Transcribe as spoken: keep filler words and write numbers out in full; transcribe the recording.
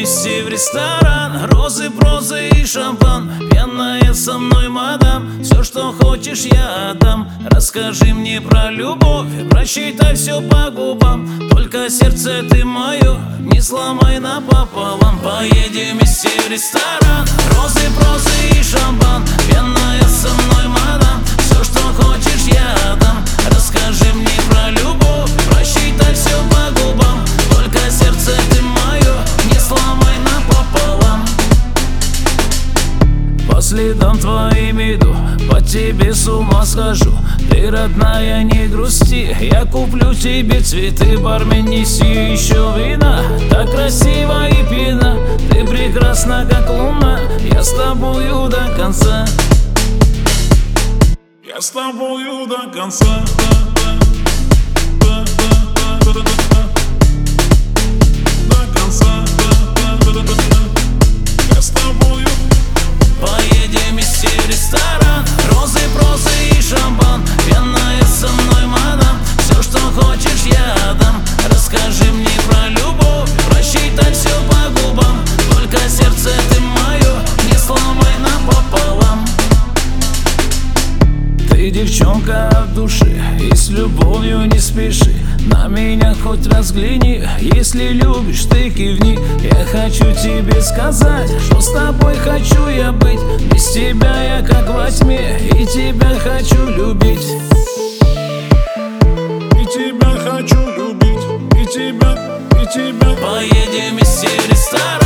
вместе в ресторан. Розы, прозы и шампан. Пьяная со мной мадам. Все, что хочешь, я отдам. Расскажи мне про любовь, просчитай все по губам. Только сердце ты мое не сломай напополам. Поедем вместе в ресторан. Розы, прозы и шампан. Пьяная со мной мадам. Все, что хочешь, я отдам. Расскажи мне про любовь, просчитай все по губам. Только сердце ты мое не сломай напополам. По следам твоим иду, по тебе с ума схожу. Ты, родная, не грусти, я куплю тебе цветы. Бармен, неси еще вина, так красиво и пьяна. Ты прекрасна, как луна, я с тобою до конца. Я с тобою до конца. До конца. Я с тобою. Поедем вместе в ресторан. Розы, прозы и шампан. Пьяная со мной мадам. Все, что хочешь, я отдам. Расскажи мне про любовь, просчитай все по губам. Только сердце ты мое не сломай напополам. Ты девчонка от души, и с любовью не спеши. На меня хоть разгляни, если любишь, ты кивни. Я хочу тебе сказать, что с тобой хочу я быть. Без тебя я как во тьме, и тебя хочу любить. И тебя хочу любить, и тебя, и тебя. Поедем вместе в ресторан.